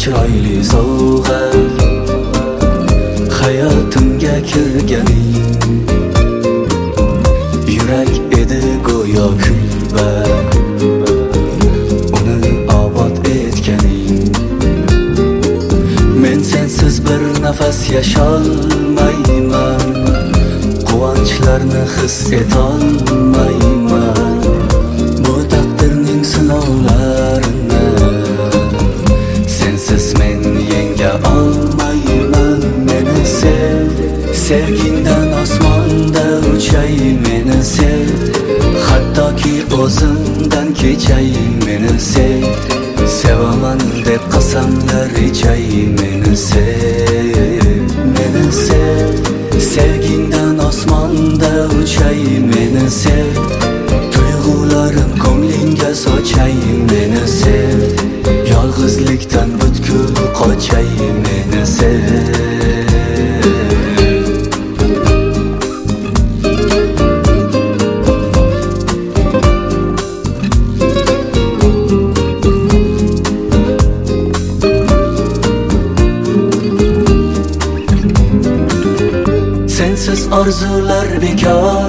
chiroyli sovg'a, hayotimga kirganing yurak edi go'yo kulba, uni obod etganing. Men sensiz bir nafas yasholmayman, quvonchlarni his etolmayman. Bu taqdirning sinovlarini sensiz men yenga olmayman. Meni sev, sevgingdan osmonda uchay. Meni sev, hattoki o'zimdan kechay. Meni sev, sevaman deb qasamlar ichay. Meni sev, meni sev, sevgingdan osmonda uchay. Meni sev, tuyg'ularim ko'nglingga sochay. Meni sev, yolg'izlikdan butkul qochay. Meni sev. Sensiz orzular bekor,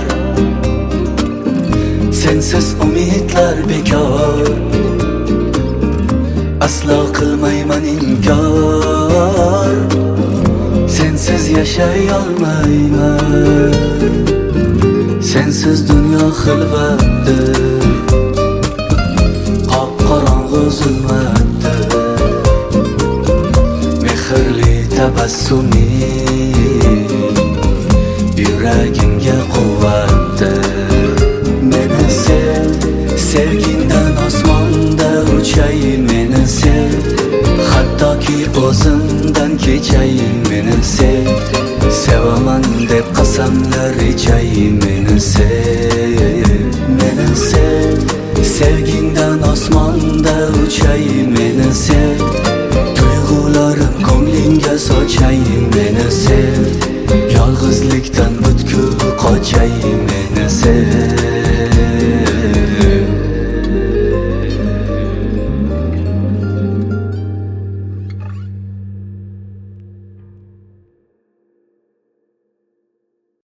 sensiz umidlar bekor. Aslo qilmayman inkor, sensiz yashay olmayman. Sensiz dunyo xilvatdir, qop-qorong'u zulmatdir. Mehrli tabassuming yuragimga quvvatdir. Meni sev, sevgingdan osmonda uchay. Meni sev, hattoki o'zimdan kechay. Meni sev, sevaman deb qasamlar ichay. Meni sev, meni sev, sevgingdan osmonda uchay. Meni sev, tuyg'ularim ko'nglingga sochay. Meni sev, yolg'izlikdan butkul qochay. Meni sev.